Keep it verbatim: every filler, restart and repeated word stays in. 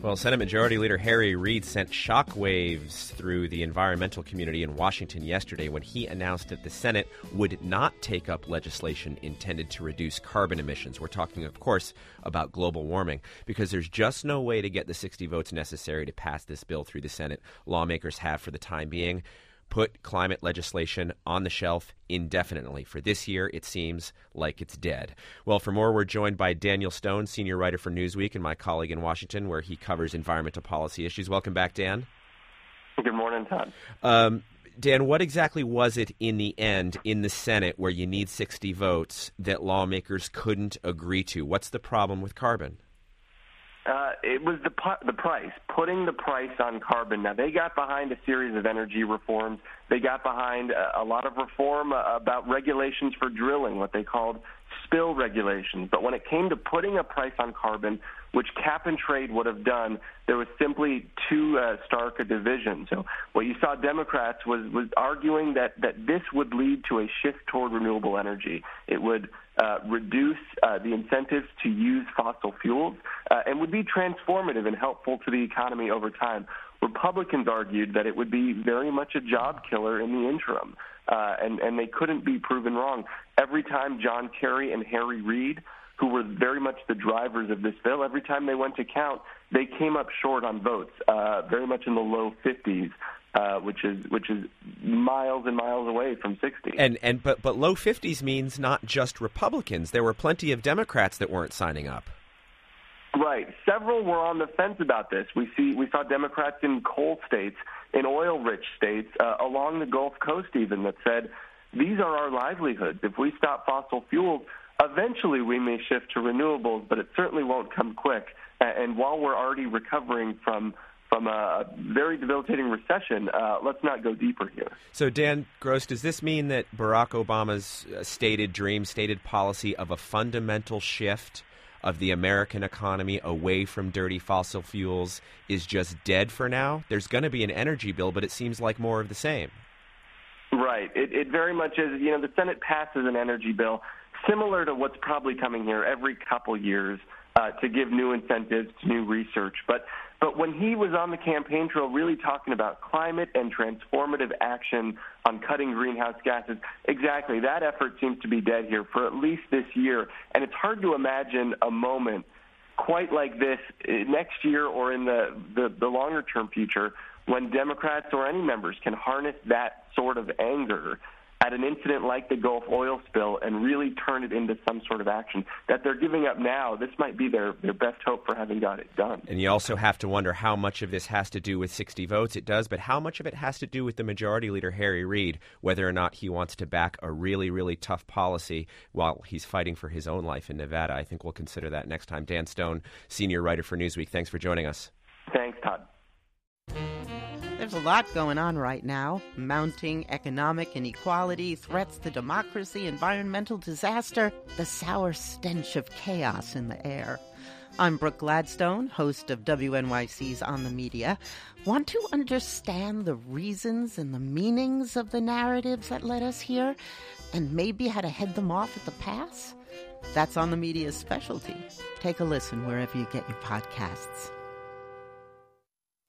Well, Senate Majority Leader Harry Reid sent shockwaves through the environmental community in Washington yesterday when he announced that the Senate would not take up legislation intended to reduce carbon emissions. We're talking, of course, about global warming, because there's just no way to get the sixty votes necessary to pass this bill through the Senate. Lawmakers have, for the time being, put climate legislation on the shelf indefinitely. For this year, it seems like it's dead. Well, for more, we're joined by Daniel Stone, senior writer for Newsweek and my colleague in Washington, where he covers environmental policy issues. Welcome back, Dan. Good morning, Todd. Um, Dan, what exactly was it in the end in the Senate where you need sixty votes that lawmakers couldn't agree to? What's the problem with carbon? Uh, it was the the price, putting the price on carbon. Now, they got behind a series of energy reforms. They got behind a, a lot of reform uh, about regulations for drilling, what they called spill regulations. But when it came to putting a price on carbon, which cap and trade would have done, there was simply too uh, stark a division. So what you saw Democrats was, was arguing that, that this would lead to a shift toward renewable energy. It would uh, reduce uh, the incentives to use fossil fuels uh, and would be transformative and helpful to the economy over time. Republicans argued that it would be very much a job killer in the interim, uh, and, and they couldn't be proven wrong. Every time John Kerry and Harry Reid, who were very much the drivers of this bill, every time they went to count, they came up short on votes, uh, very much in the low fifties, uh, which is which is miles and miles away from sixty. And and but but low fifties means not just Republicans. There were plenty of Democrats that weren't signing up. Right. Several were on the fence about this. We see we saw Democrats in coal states, in oil-rich states, uh, along the Gulf Coast even, that said, these are our livelihoods. If we stop fossil fuels, eventually we may shift to renewables, but it certainly won't come quick. And while we're already recovering from from a very debilitating recession, uh, let's not go deeper here. So, Dan Gross, does this mean that Barack Obama's stated dream, stated policy of a fundamental shift of the American economy away from dirty fossil fuels is just dead for now? There's going to be an energy bill, but it seems like more of the same. Right. It, it very much is. You know, the Senate passes an energy bill similar to what's probably coming here every couple years uh, to give new incentives to new research. But but when he was on the campaign trail really talking about climate and transformative action on cutting greenhouse gases, exactly, that effort seems to be dead here for at least this year. And it's hard to imagine a moment quite like this next year or in the, the, the longer-term future when Democrats or any members can harness that sort of anger at an incident like the Gulf oil spill and really turn it into some sort of action that they're giving up now. This might be their, their best hope for having got it done. And you also have to wonder how much of this has to do with sixty votes. It does, but how much of it has to do with the Majority Leader, Harry Reid, whether or not he wants to back a really, really tough policy while he's fighting for his own life in Nevada. I think we'll consider that next time. Dan Stone, senior writer for Newsweek, thanks for joining us. Thanks, Todd. There's a lot going on right now. Mounting economic inequality, threats to democracy, environmental disaster, the sour stench of chaos in the air. I'm Brooke Gladstone, host of W N Y C's On the Media. Want to understand the reasons and the meanings of the narratives that led us here, and maybe how to head them off at the pass? That's On the Media's specialty. Take a listen wherever you get your podcasts.